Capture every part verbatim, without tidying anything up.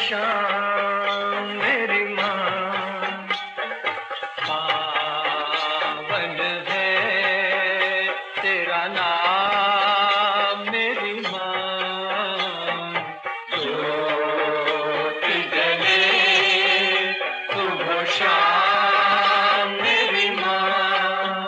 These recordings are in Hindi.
शाम मेरी माँ, पावन है तेरा नाम मेरी माँ। ज्योत जले सुबह शाम मेरी माँ।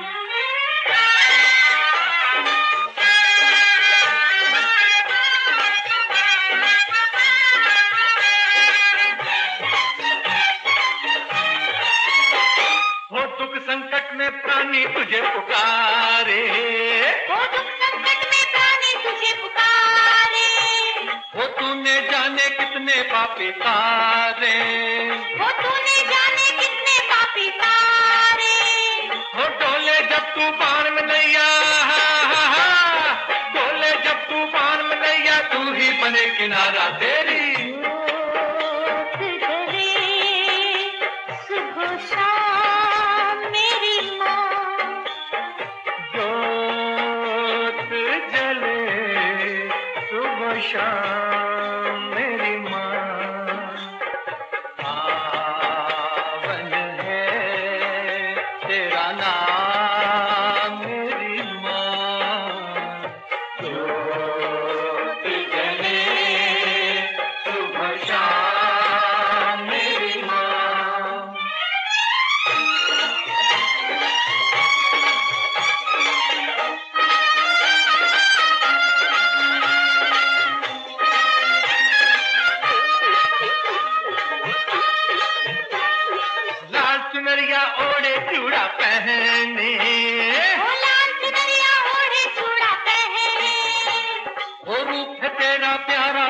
हो दुख संकट में प्राणी तुझे पुकारे, हो दुख संकट में प्राणी तुझे पुकारे, हो तूने जाने कितने पापी तारे, हो तूने जाने कितने पापी तारे। हो डोले जब तूफान में नैया, डोले जब तूफान में नैया, तू ही बने किनारा तेरी। सुबह शाम मेरी माँ, ज्योत जले सुबह शाम मेरी माँ। पावन है तेरा नाम मेरी माँ। ज्योत जले सुबह शाम मेरी माँ। लाल चुनरिया ओढ़े चूड़ा पहने, हो लाल चुनरिया ओढ़े चूड़ा पहने, वो रूप है तेरा प्यारा